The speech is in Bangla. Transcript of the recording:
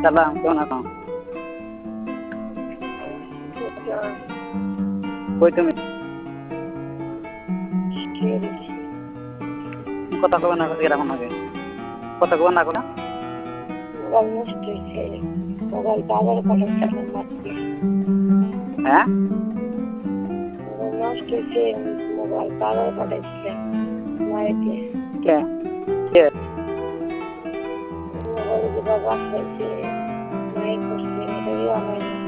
সালাম, কেমন আছো? কই তুমি? কথা কবে না এরকম আগে কথা কবে না কোনো মোবাইল নষ্ট হয়েছে, মোবাইল বাবার পাঠাচ্ছিলাম মাত্র, হ্যাঁ মোবাইল নষ্ট হয়েছে, মোবাইল বাবার পাঠাচ্ছিলাম মায়েকে, কে কে মোবাইল যে বাবা পাঠাইছে মায়ের করছে, এটাই আমার না।